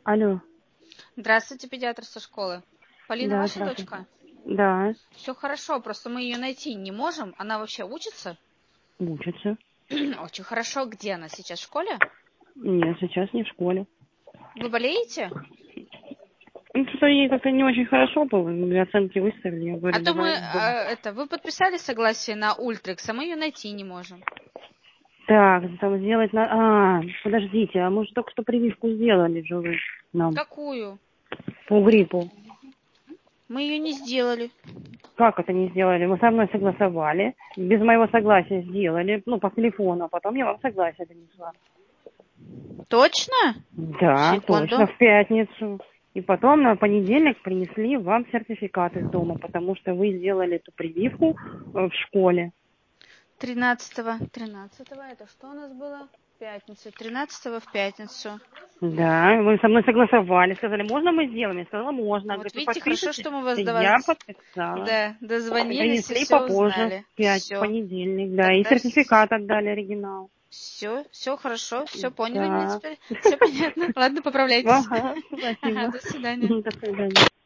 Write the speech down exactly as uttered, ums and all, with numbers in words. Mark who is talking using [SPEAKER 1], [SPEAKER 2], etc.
[SPEAKER 1] Алло.
[SPEAKER 2] Здравствуйте, педиатр со школы. Полина
[SPEAKER 1] Да,
[SPEAKER 2] ваша
[SPEAKER 1] здравствуйте.
[SPEAKER 2] дочка?
[SPEAKER 1] Да,
[SPEAKER 2] Все хорошо, просто мы ее найти не можем. Она вообще учится?
[SPEAKER 1] учится.
[SPEAKER 2] Очень хорошо. Где она сейчас? В школе?
[SPEAKER 1] Нет, сейчас не в школе.
[SPEAKER 2] Вы болеете?
[SPEAKER 1] Ну, что-то ей как-то не очень хорошо было. Мне оценки выставили. Я
[SPEAKER 2] А
[SPEAKER 1] говорю,
[SPEAKER 2] то мы,
[SPEAKER 1] давай дома.
[SPEAKER 2] а, это, вы подписали согласие на Ультрекс, а мы ее найти не можем.
[SPEAKER 1] Так, там сделать на... А, подождите, а мы же только что прививку сделали же вы нам
[SPEAKER 2] Какую?
[SPEAKER 1] по гриппу.
[SPEAKER 2] Мы ее не сделали.
[SPEAKER 1] Как это не сделали? Мы со мной согласовали, без моего согласия сделали, ну, по телефону, а потом я вам согласие донесла.
[SPEAKER 2] Точно?
[SPEAKER 1] Да,
[SPEAKER 2] Секунду.
[SPEAKER 1] точно, в пятницу. И потом на понедельник принесли вам сертификат из дома, потому что вы сделали эту прививку э, в школе.
[SPEAKER 2] Тринадцатого. Тринадцатого. Это что у нас было? В пятницу. Тринадцатого в пятницу.
[SPEAKER 1] Да, вы со мной согласовали, сказали, можно мы сделаем? Я сказала, можно.
[SPEAKER 2] Вот
[SPEAKER 1] Говорит, вы
[SPEAKER 2] видите, хорошо,
[SPEAKER 1] подпишете?
[SPEAKER 2] что мы вас до
[SPEAKER 1] Я
[SPEAKER 2] вас,
[SPEAKER 1] подписала.
[SPEAKER 2] да, дозвонились и
[SPEAKER 1] Принесли
[SPEAKER 2] все
[SPEAKER 1] попозже,
[SPEAKER 2] узнали.
[SPEAKER 1] в пять, в
[SPEAKER 2] Все.
[SPEAKER 1] понедельник, да, и
[SPEAKER 2] Тогда
[SPEAKER 1] сертификат отдали оригинал.
[SPEAKER 2] все, все хорошо, все поняли меня
[SPEAKER 1] Да.
[SPEAKER 2] теперь. Все понятно. Ладно, поправляйтесь.
[SPEAKER 1] Ага,
[SPEAKER 2] Ага,
[SPEAKER 1] спасибо.
[SPEAKER 2] до свидания.
[SPEAKER 1] До свидания.